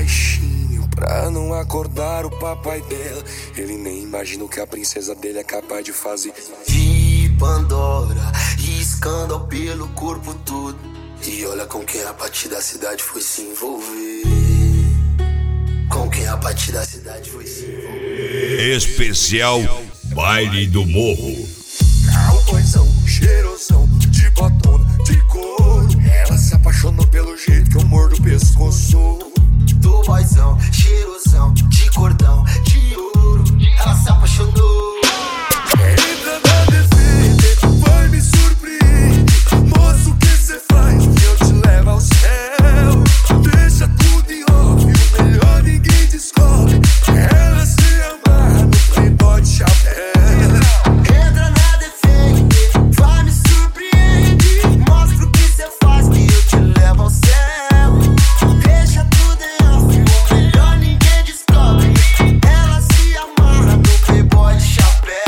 baixinho pra não acordar o papai dela. Ele nem imagina o que a princesa dele é capaz de fazer. E Pandora, e escândalo pelo corpo todo. E olha com quem a partir da cidade foi se envolver. Com quem a partir da cidade foi se envolver. Especial Baile do Morro. Cowboyzão, cheirosão, de botona, de couro. Ela se apaixonou pelo jeito que eu mordo o pescoço. Do boyzão, cheirosão, de cordão, de ouro. Ela se apaixonou. Entra na defesa, vai me surpreender. Moço, o que cê faz que eu te levo ao céu? Deixa tudo em off, o melhor ninguém descobre. Ela se amarra no playboy de chapéu. Entra na defesa, vai me surpreender. Mostra o que cê faz que eu te levo ao céu. Deixa tudo em off, o melhor ninguém descobre. Ela se amarra no playboy de chapéu.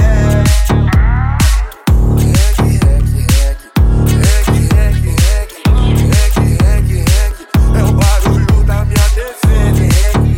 É o barulho da minha defesa.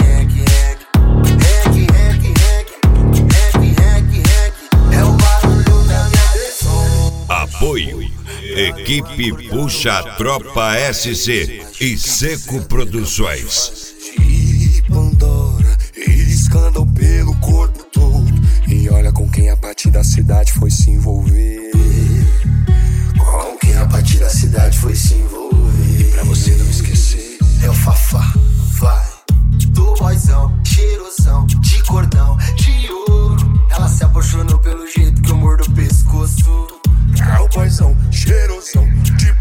É o barulho da minha defesa. Apoio Equipe Puxa Tropa SC e Seco Produções. De Pandora, escândalo pelo corpo todo. E olha com quem a partir da cidade foi se envolver. Com quem a partir da cidade foi se envolver. E pra você não esquecer, É o Fafá, vai. Do boyzão, cheirosão, de cordão, de ouro. Ela se apaixonou pelo jeito que eu mordo o pescoço. cowboyzão, cheirosão, de